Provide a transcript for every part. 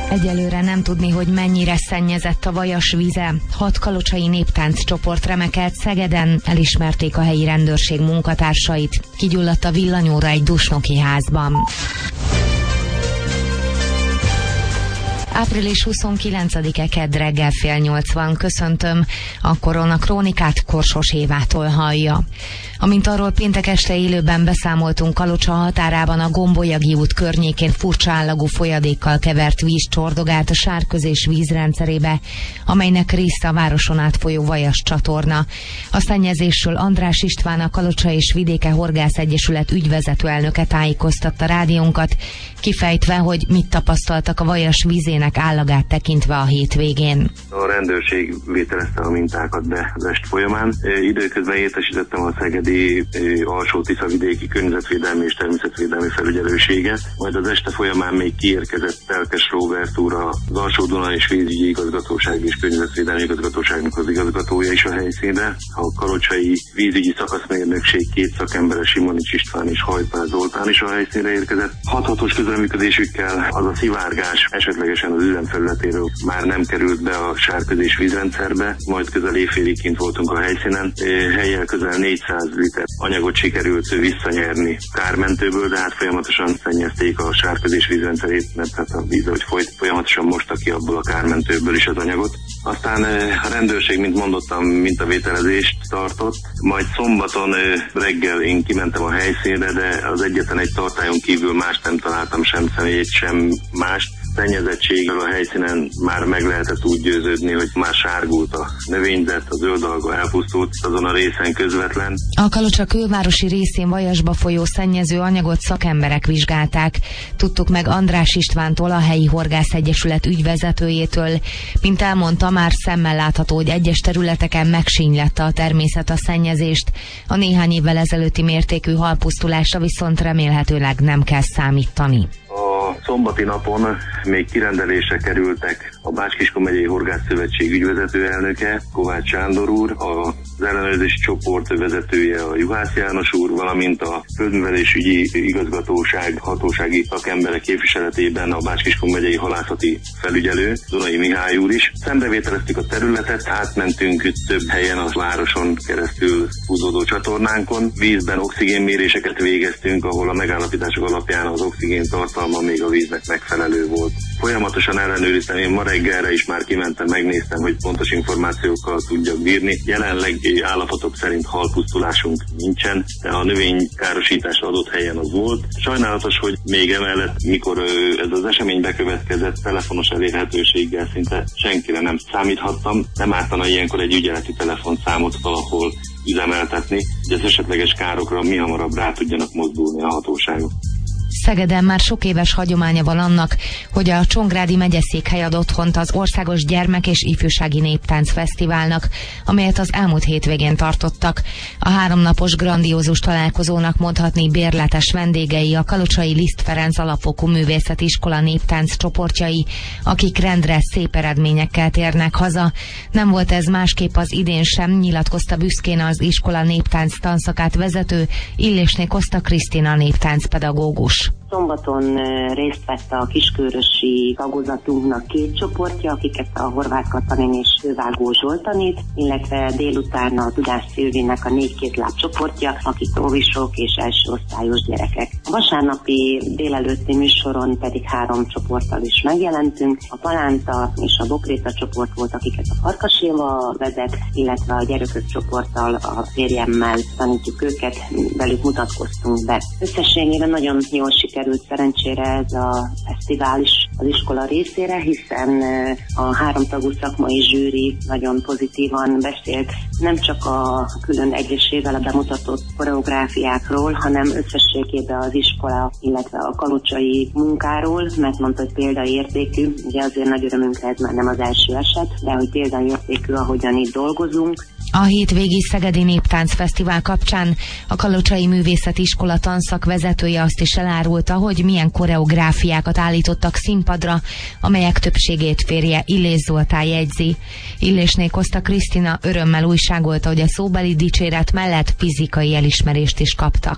Egyelőre nem tudni, hogy mennyire szennyezett a Vajas vize. 6 kalocsai néptánc csoport remekelt Szegeden, elismerték a helyi rendőrség munkatársait. Kigyulladt a villanyóra egy dusnoki házban. Április 29-e kedd reggel 7:30 köszöntöm. A Korona Krónikát Korsos Évától hallja. Amint arról péntek este élőben beszámoltunk, Kalocsa határában a Gombolyagi út környékén furcsa állagú folyadékkal kevert víz csordogált a Sárközés vízrendszerébe, amelynek része a városon átfolyó Vajas csatorna. A szennyezésről András István, a Kalocsa és Vidéke Horgász Egyesület ügyvezető elnöke tájékoztatta rádiónkat, kifejtve, hogy mit tapasztaltak a Vajas vízének állagát tekintve a hétvégén. A rendőrség vételezte a mintákat be az est folyamán. Időközben értesítettem a szegedi Alsó-Tiszavidéki Környezetvédelmi és Természetvédelmi Felügyelőséget, majd az este folyamán még kiérkezett Telkes Róbert úr, az Alsó-Duna és Vízügyi Igazgatóság és Környezetvédelmi Igazgatóságnak az igazgatója is a helyszínre. A kalocsai vízügyi szakaszmérnökség 2 szakembere, Simonics István és Hajtpál Zoltán is a helyszínre érkezett. 6 hatos közreműködésükkel az a szivárgás esetlegesen az üzemfelületéről már nem került be a Sárközés vízrendszerbe, majd közel éjfélig kint voltunk a helyszínen. Hellyel közel 400 liter anyagot sikerült visszanyerni kármentőből, de hát folyamatosan szennyezték a Sárközés vízrendszerét, mert hát a víz, ahogy folyt, folyamatosan mosta ki abból a kármentőből is az anyagot. Aztán a rendőrség, mint mondottam, mintavételezést tartott, majd szombaton reggel én kimentem a helyszínre, de az egyetlen egy tartályon kívül mást nem találtam, sem személyt, sem mást. Szennyezettségről a helyszínen már meg lehetett úgy győződni, hogy már sárgult a növényzet, a zöld alga elpusztult azon a részen közvetlen. A Kalocsa külvárosi részén Vajasba folyó szennyező anyagot szakemberek vizsgálták. Tudtuk meg András Istvántól, a helyi Horgász Egyesület ügyvezetőjétől. Mint elmondta, már szemmel látható, hogy egyes területeken megsínylette a természet a szennyezést. A néhány évvel ezelőtti mértékű halpusztulásra viszont remélhetőleg nem kell számítani. A szombati napon még kirendelésre kerültek a Bács-Kiskun megyei Horgászszövetség ügyvezető elnöke, Kovács Sándor úr, az ellenőrzési csoport vezetője, a Juhász János úr, valamint a Földművelésügyi Igazgatóság hatósági szakemberek képviseletében a Bács-Kiskun megyei halászati felügyelő, Donai Mihály úr is. Szembevételeztük a területet, átmentünk több helyen a városon keresztül húzódó csatornánkon. Vízben oxigénméréseket végeztünk, ahol a megállapítások alapján az oxigén tartalma még a víznek megfelelő volt. Folyamatosan ellenőriztem, én ma reggelre is már kimentem, megnéztem, hogy pontos információkkal tudjak bírni. Jelenleg állapotok szerint halpusztulásunk nincsen, de a növénykárosítás adott helyen az volt. Sajnálatos, hogy még emellett, mikor ez az esemény bekövetkezett, telefonos elérhetőséggel szinte senkire nem számíthattam. Nem ártana ilyenkor egy ügyeleti telefonszámot valahol üzemeltetni, hogy az esetleges károkra mihamarabb rá tudjanak mozdulni a hatóságok. Szegeden már sok éves hagyománya van annak, hogy a Csongrádi megyeszékhely ad otthont az Országos Gyermek- és Ifjúsági Néptánc Fesztiválnak, amelyet az elmúlt hétvégén tartottak. A 3 napos grandiózus találkozónak mondhatni bérletes vendégei a kalocsai Liszt Ferenc alapfokú művészeti iskola néptánc csoportjai, akik rendre szép eredményekkel térnek haza. Nem volt ez másképp az idén sem, nyilatkozta büszkén az iskola néptánc tanszakát vezető Illésné Koszta Krisztina néptáncpedagógus. Szombaton részt vett a kiskörösi tagozatunknak 2 csoportja, akiket a Horváth Katalin és Fővágó Zsolt tanít, illetve délután a Tudás Szilvinek a 4 kézláb csoportja, akik óvisok és elsőosztályos gyerekek. A vasárnapi délelőtti műsoron pedig 3 csoporttal is megjelentünk. A Palánta és a Bokréta csoport volt, akiket a Farkas Éva vezet, illetve a Gyerökök csoporttal, a férjemmel tanítjuk őket, velük mutatkoztunk be. Összességében nagyon jól sikerült szerencsére ez a fesztivál is az iskola részére, hiszen a 3 tagú szakmai zsűri nagyon pozitívan beszélt nem csak a külön egyesével a bemutatott koreográfiákról, hanem összességében az iskola, illetve a kalocsai munkáról, mert mondta, hogy példaértékű, ugye azért nagy örömünkre ez már nem az első eset, de hogy példaértékű, ahogyan itt dolgozunk. A hétvégi Szegedi Néptánc Fesztivál kapcsán a Kalocsai Művészeti Iskola tanszak vezetője azt is elárulta, hogy milyen koreográfiákat állítottak színpadra, amelyek többségét férje Illés Zoltán jegyzi. Illésné Koszta Krisztina örömmel újságolta, hogy a szóbeli dicséret mellett fizikai elismerést is kaptak.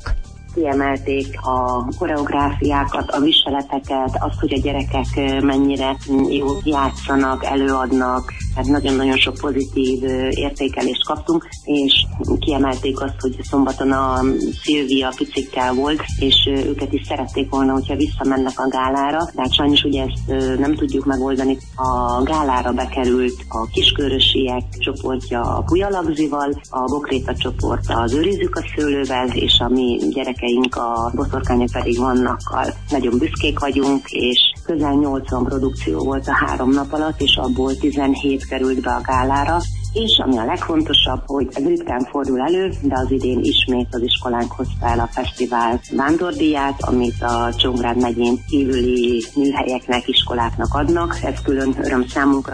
Kiemelték a koreográfiákat, a viseleteket, azt, hogy a gyerekek mennyire jól játszanak, előadnak, tehát nagyon-nagyon sok pozitív értékelést kaptunk, és kiemelték azt, hogy szombaton a Szilvia picikkel volt, és őket is szerették volna, hogyha visszamennek a gálára, de hát sajnos ugye ezt nem tudjuk megoldani. A gálára bekerült a kiskörösiek csoportja a Pujalagzival, a Bokréta csoport az Őrizzük a szőlővel, és a mi gyerekeink a Boszorkányok pedig vannakkal. Nagyon büszkék vagyunk, és közel 80 produkció volt a 3 nap alatt, és abból 17 került be a gálára, és ami a legfontosabb, hogy ez ritkán fordul elő, de az idén ismét az iskolánk hozta el a fesztivál vándordíját, amit a Csongrád megyén kívüli műhelyeknek, iskoláknak adnak. Ez külön öröm számunkra.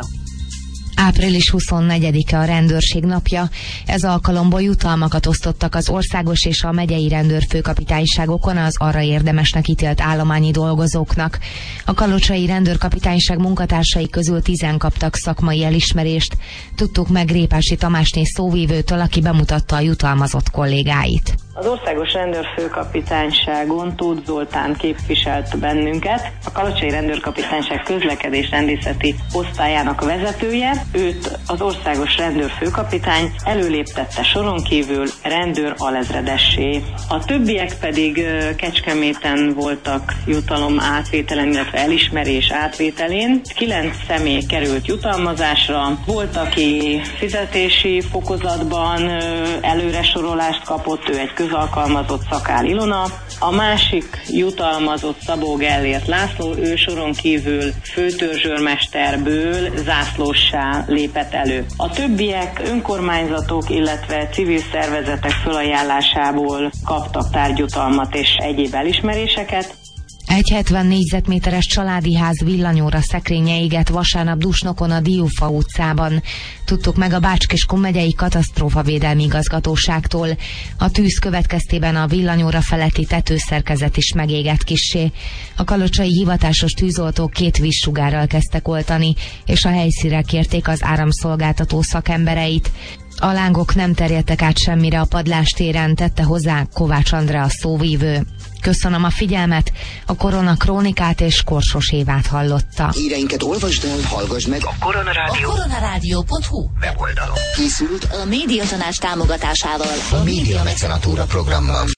Április 24-e a rendőrség napja. Ez alkalomból jutalmakat osztottak az országos és a megyei rendőrfőkapitányságokon az arra érdemesnek ítélt állományi dolgozóknak. A kalocsai rendőrkapitányság munkatársai közül 10 kaptak szakmai elismerést. Tudtuk meg Répási Tamásné szóvívőtől, aki bemutatta a jutalmazott kollégáit. Az országos rendőrfőkapitányságon Tóth Zoltán képviselt bennünket, a kalocsai rendőrkapitányság közlekedés rendészeti osztályának vezetője. Őt az országos rendőrfőkapitány előléptette soron kívül rendőr alezredessé. A többiek pedig Kecskeméten voltak jutalom átvételen, illetve elismerés átvételén. 9 személy került jutalmazásra, volt, aki fizetési fokozatban előre sorolást kapott, ő egy közalkalmazott Szakál Ilona. A másik jutalmazott Szabó Gellért László, ő soron kívül főtörzsőrmesterből zászlóssá lépett elő. A többiek önkormányzatok, illetve civil szervezetek fölajánlásából kaptak tárgyjutalmat és egyéb elismeréseket. Egy 70 négyzetméteres családi ház villanyóra szekrénye égett vasárnap Dusnokon a Diófa utcában. Tudtuk meg a Bács-Kiskun megyei katasztrófavédelmi igazgatóságtól. A tűz következtében a villanyóra feletti tetőszerkezet is megégett kissé. A kalocsai hivatásos tűzoltók 2 vízsugárral kezdtek oltani, és a helyszínre kérték az áramszolgáltató szakembereit. A lángok nem terjedtek át semmire a padlástéren, tette hozzá Kovács Andrea szóvívő. Köszönöm a figyelmet, a Korona Krónikát és Korsos Évát hallotta. Híreinket olvasd el, hallgass meg a koronarádió.hu weboldalon. Készült a Médiatanács támogatásával a Média Mecenatúra programban.